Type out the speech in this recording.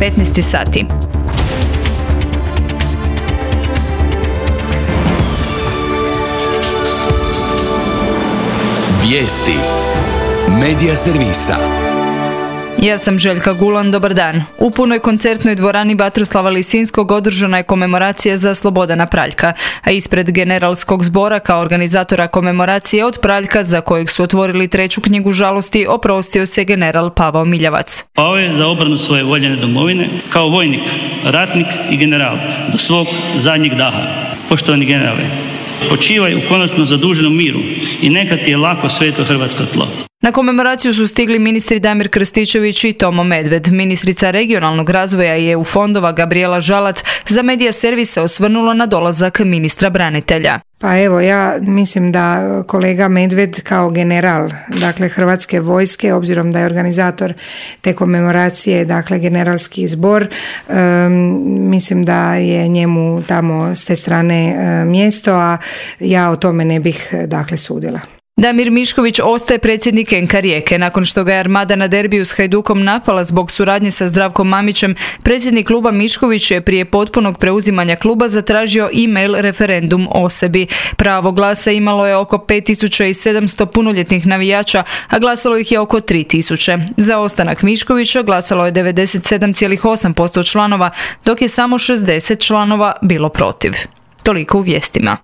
15 sati. Vijesti Medija servisa. Ja sam Željka Gulan, dobar dan. U punoj koncertnoj dvorani Vatroslava Lisinskog održana je komemoracija za Slobodana Praljka, a ispred Generalskog zbora kao organizatora komemoracije od Praljka, za kojeg su otvorili 3. knjigu žalosti, oprostio se general Pavao Miljavac. Pao je za obranu svoje voljene domovine kao vojnik, ratnik i general do svog zadnjeg daha. Poštovani generale, počivaj u konačno zaduženom miru i neka ti je lako sveto hrvatsko tlo. Na komemoraciju su stigli ministri Damir Krstičević i Tomo Medved. Ministrica regionalnog razvoja i EU fondova Gabrijela Žalac za Medija servis se osvrnula na dolazak ministra branitelja. Pa evo, ja mislim da kolega Medved kao general, dakle Hrvatske vojske, obzirom da je organizator te komemoracije, dakle Generalski zbor, mislim da je njemu tamo s te strane mjesto, a ja o tome ne bih dakle sudila. Damir Mišković ostaje predsjednik NK Rijeke. Nakon što ga je Armada na derbiju s Hajdukom napala zbog suradnje sa Zdravkom Mamićem, predsjednik kluba Mišković je prije potpunog preuzimanja kluba zatražio e-mail referendum o sebi. Pravo glasa imalo je oko 5700 punoljetnih navijača, a glasalo ih je oko 3000. Za ostanak Miškovića glasalo je 97,8% članova, dok je samo 60 članova bilo protiv. Toliko u vijestima.